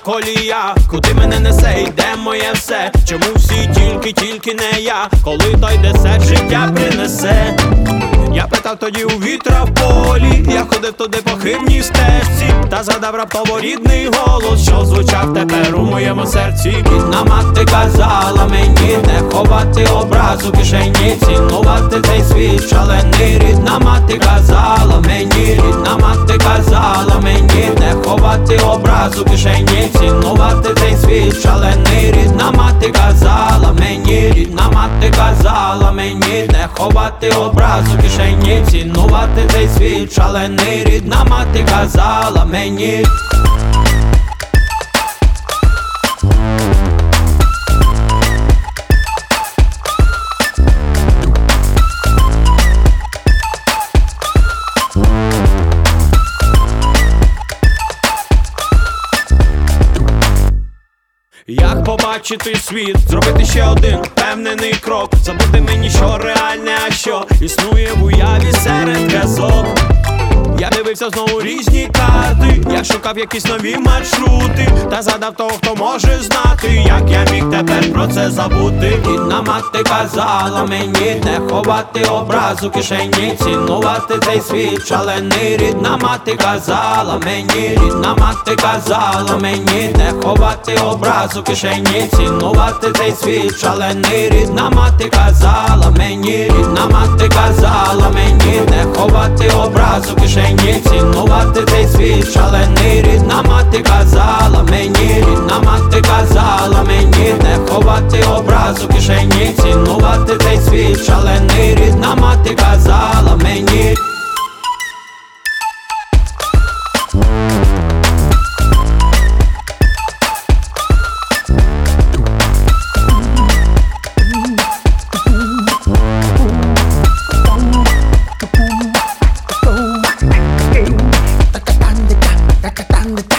колія, куди мене несе, йде моє все. Чому всі тільки не я, коли той десерт життя принесе? Я питав тоді у вітра в полі, я ходив туди по хибній стежці, та згадав раптово рідний голос, що звучав тепер у моєму серці. Рідна мати казала мені не ховати образ у кишені, цінувати цей світ шалений. Рідна мати казала мені, рідна мати казала мені не ховати образ у кишені, цінувати цей світ шалений. Рідна мати казала мені, рідна мати казала мені не ховати образ у кишені, цінувати цей світ шалений. Рідна мати казала мені. Як побачити світ, зробити ще один впевнений крок, забути мені, що реальне, а що існує в уяві серед казок. Я дивився знову різні карти, я шукав якісь нові маршрути, та згадав того, хто може знати, як я міг тепер про це забути. Рідна мати казала мені не ховати образ у кишені, цінувати цей світ шалений. Рідна мати казала мені, рідна мати казала мені не ховати образ у кишені, цінувати цей світ шалений. Рідна мати казала мені, рідна мати казала мені не ховати образ у кишені, цінувати цей світ шалений. Рідна мати казала мені, рідна мати казала мені не ховати образ у кишені, цінувати цей світ шалений. Рідна мати казала мені. The